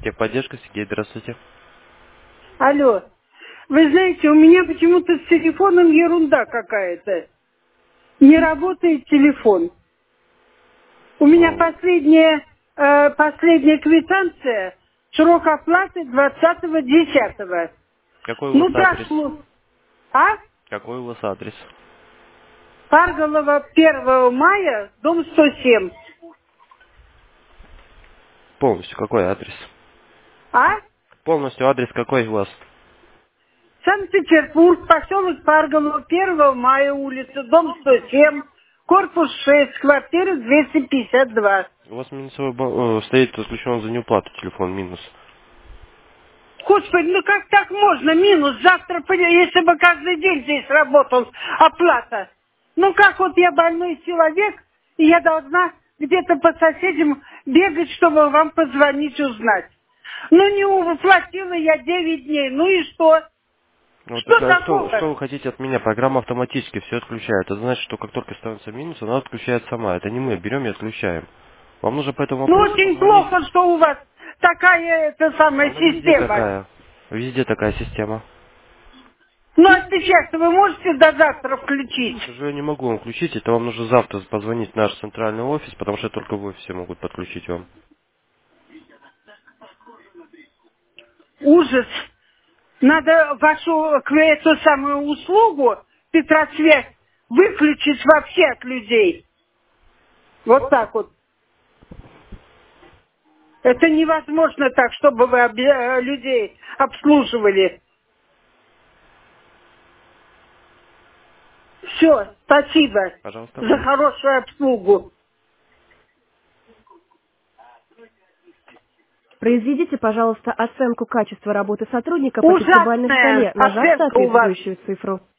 Техподдержка, Сергей, здравствуйте. Алло. Вы знаете, у меня почему-то с телефоном ерунда какая-то. Не работает телефон. У меня О, последняя квитанция, срок оплаты 20.10. какой у вас Ну, адрес? прошло. А? Какой у вас адрес? Парголова 1 мая, дом 107. Полностью какой адрес? А? Полностью адрес какой у вас? Санкт-Петербург, поселок Парголова, 1 мая, улица, дом 107, корпус 6, квартира 252. У вас минусовой стоит отключен за неуплату телефон минус. Господи, ну как так можно? Минус. Завтра, если бы каждый день здесь работал, оплата. Ну как вот я больной человек, и я должна где-то по соседям бегать, чтобы вам позвонить, узнать. Ну не уплатила я 9 дней, ну и что? Вот, Что что такого? вы хотите от меня? Программа автоматически все отключает. Это значит, что как только становится минус, она отключает сама. Это не мы берем и отключаем. Вам нужно по этому Ну вопросу очень позвонить. плохо, что у вас такая эта самая Она везде система. такая. Везде такая система. Ну а сейчас вы можете до завтра включить? К сожалению, не могу вам включить. Это вам нужно завтра позвонить в наш центральный офис, потому что только в офисе могут подключить вам. Ужас. Надо вашу эту самую услугу, Петросвязь, выключить вообще от людей. Вот так вот. Это невозможно так, чтобы вы людей обслуживали. Все, спасибо Пожалуйста. за хорошую обслугу. Произведите, пожалуйста, оценку качества работы сотрудника по пятибалльной Ужасная шкале, нажав оценка у вас. соответствующую цифру.